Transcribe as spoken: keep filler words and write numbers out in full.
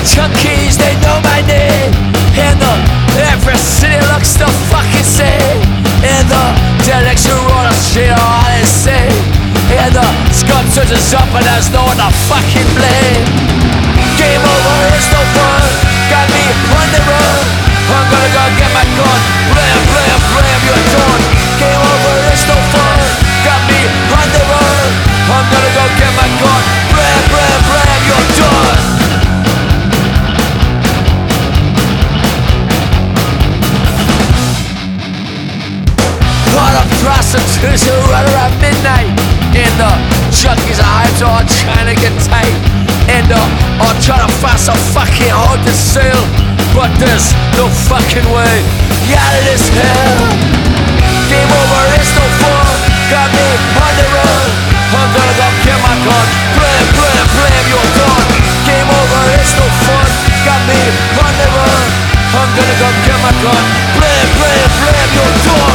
junkies, they know my name. And the every city looks the fucking same. And the direction road of shit all they say. And the scum searches up and there's no one to fucking blame. Game over, it's no fun. Got me on the run. I'm gonna go get my gun. Blam, blam, blam, you're done. Game over, it's no fun. Got me on the run. I'm gonna go get my gun. Blam, blam, blam, you're done. Caught a prostitution right around midnight. And the junkies are hyped all trying to get tight. And uh, I'm trying to find some fucking hold to sell. But there's no fucking way out of this hell. Game over, it's no fun. Got me on the run. I'm gonna go get my gun. Blam, blam, blam, you're done. Game over, it's no fun. Got me on the run. I'm gonna go get my gun. Blam, blam, blam, you're done.